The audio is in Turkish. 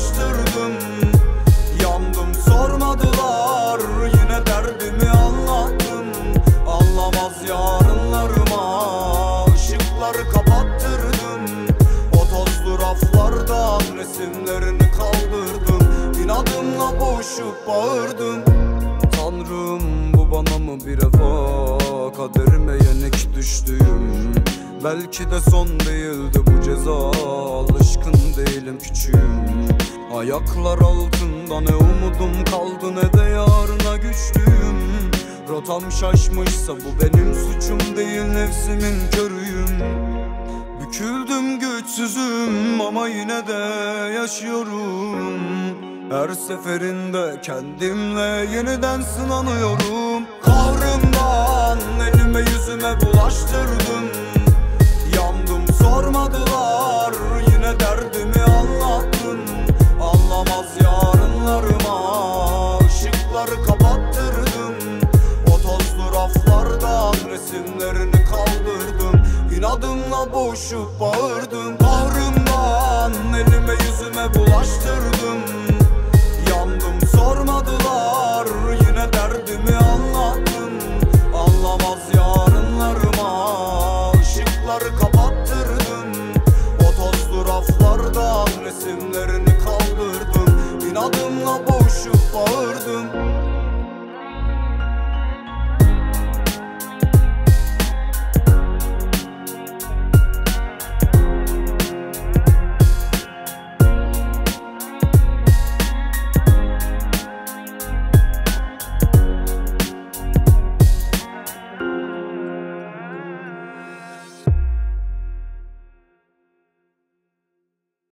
bulaştırdım. Yandım sormadılar, yine derdimi anlattım. Anlamaz yarınlarıma ışıkları kapattırdım. O tozlu raflardan resimlerini kaldırdım. İnadımla boğuşup bağırdım. Tanrım, bu bana mı bir vefa? Kaderime yenik düştüğüm, belki de son değildi bu ceza. Alışkın değilim, küçüğüm. Ayaklar altında ne umudum kaldı ne de yarına güçlüyüm. Rotam şaşmışsa bu benim suçum değil, nefsimin körüyüm. Büküldüm, güçsüzüm ama yine de yaşıyorum. Her seferinde kendimle yeniden sınanıyorum. Kahrımdan elime yüzüme bulaştırdım. Yandım sormadılar, yine derdimi anlattım. Anlamaz yarınlarıma ışıkları kapattırdım. O tozlu raflardan resimlerini kaldırdım. İnadımla boğuşup bağırdım. Kahrımdan elime yüzüme bulaştırdım.